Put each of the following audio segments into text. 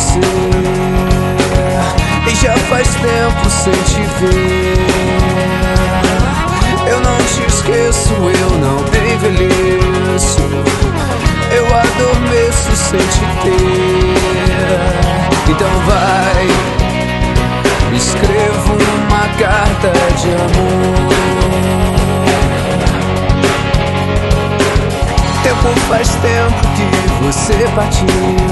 você, e já faz tempo sem te ver. Eu não te esqueço, eu não envelheço, eu adormeço sem te ter. Então vai, escrevo uma carta de amor. Faz tempo que você partiu,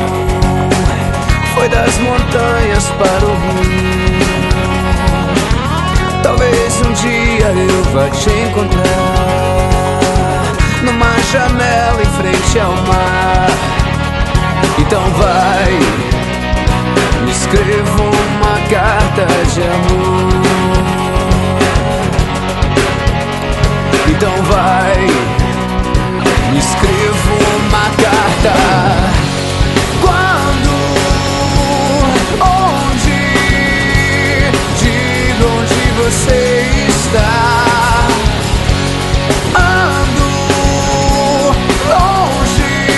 foi das montanhas para o rio. Talvez um dia eu vá te encontrar numa janela em frente ao mar. Então vai, me escreva uma carta de amor. Então vai, me escrevo uma carta. Quando, onde, diga onde você está. Ando longe,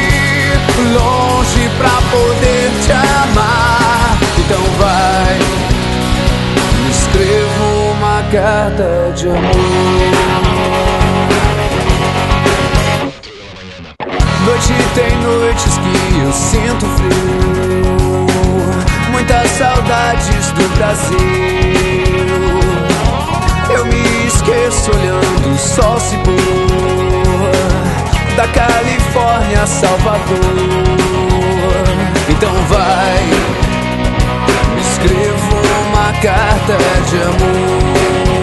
longe pra poder te amar. Então vai, me escrevo uma carta de amor. Noite tem noites que eu sinto frio, muitas saudades do Brasil. Eu me esqueço olhando o sol se pôr, da Califórnia a Salvador. Então vai, me escrevo uma carta de amor.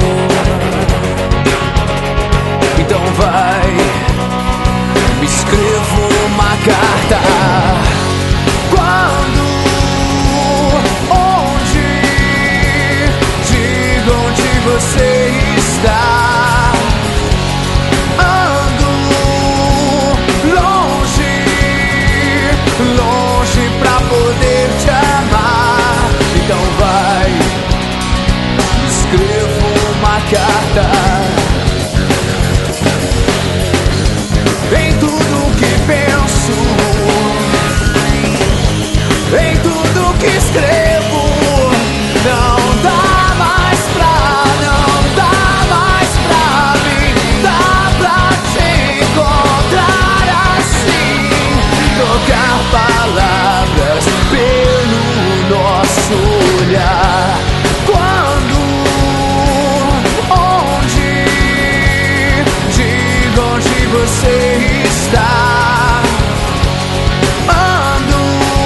Então vai, me escrevo uma carta. Quando, onde, diga onde você está. Ando longe, longe pra poder te amar. Então vai, me escrevo uma carta. Em tudo que penso, em tudo que escrevo, não dá mais pra mim, dá pra te encontrar assim, trocar palavras pelo nosso olhar. Quando, onde, diga onde você está. Ando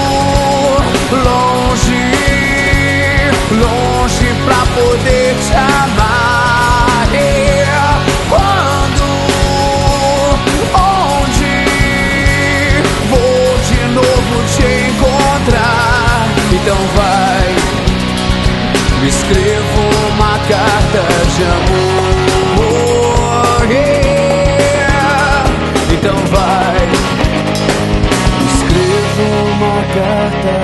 longe, longe pra poder te amar. Quando, onde, vou de novo te encontrar. Então vai, me escrevo uma carta de amor. Então vai, escrevo uma carta